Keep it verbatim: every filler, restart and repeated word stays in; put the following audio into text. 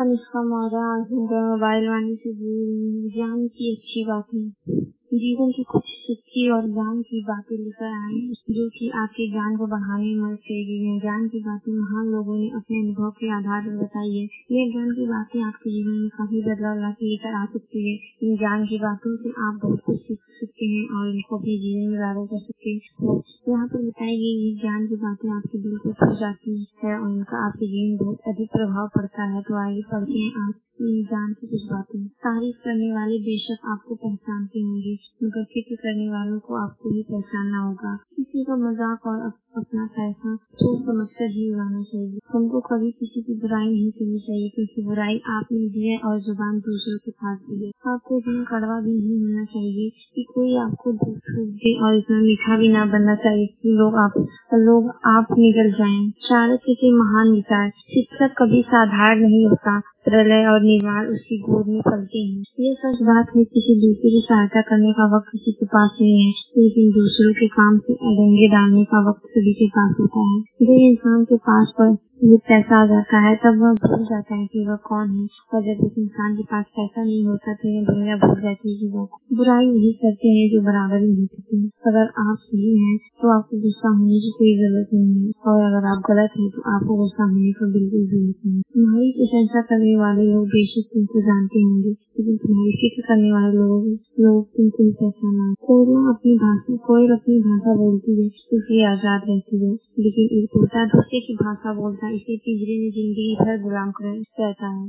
Anushka Maurya mobile वाणी से जुड़ी ज्ञान की अच्छी बातें, जीवन की कुछ सच्ची और ज्ञान की बातें लेकर आए जो कि आपके ज्ञान को बढ़ाने में मदद करेगी। ज्ञान की बातें महान लोगों ने अपने अनुभव के आधार पर बताई है। ये ज्ञान की बातें आपके जीवन में काफी बदलाव लाके लेकर आ सकती है। इन ज्ञान की बातों से आप बहुत कुछ सीख सकते हैं और इनको अपने जीवन में लागू कर सकते हैं। यहाँ पर बताई गई ज्ञान की बातें आपके दिल को छू जाती है और उनका आपके जीवन में बहुत अधिक प्रभाव पड़ता है। तो आगे पढ़ते हैं आप ज्ञान की कुछ बातें। तारीफ करने वाले बेशक आपको पहचानते होंगे, मगर फिक्र करने वालों को आपको ही पहचानना होगा। किसी का मजाक और अपना पैसा सोच समझ कर ही उड़ाना चाहिए। हमको कभी किसी की बुराई नहीं करनी चाहिए, क्योंकि बुराई आपने दी है और जुबान दूसरों के पास दी है। आपको इतना कड़वा भी नहीं होना चाहिए कि कोई आपको दुख छूट दे और इतना मीठा भी ना बनना चाहिए कि लोग आप लोग आप निकल जाएं। चाणक्य के महान विचार। शिक्षक कभी साधारण नहीं होता, प्रलय और निर्माण उसकी गोद में पलते हैं। ये सच बात है, किसी दूसरे की सहायता करने का वक्त किसी के पास नहीं है, लेकिन दूसरों के काम से अड़ंगे डालने का वक्त सभी के पास होता है। जब इंसान के पास पर ये पैसा आ जाता है तब वह भूल जाता है कि वह कौन है, और जब इस इंसान के पास पैसा नहीं होता तो यह दुनिया भूल जाती है कि वह बुराई नहीं करते हैं जो बराबर ही नहीं करते हैं। अगर आप सही हैं तो आपको गुस्सा होने की कोई जरूरत नहीं है, और अगर आप गलत हैं तो आपको गुस्सा होने का बिल्कुल जरूरत नहीं है। तुम्हारी प्रशंसा करने वाले लोग बेशक तुमको जानते होंगे, लेकिन तुम्हारी फिक्र करने वाले लोग लोग तुमको ही पहचाना। कोई लोग अपनी भाषा कोई अपनी भाषा बोलती है इसलिए आजाद रहती है, लेकिन एक तोता दूसरे की भाषा बोलता है इसे पिंजरे में जिंदगी भर गुलाम कर रहता है।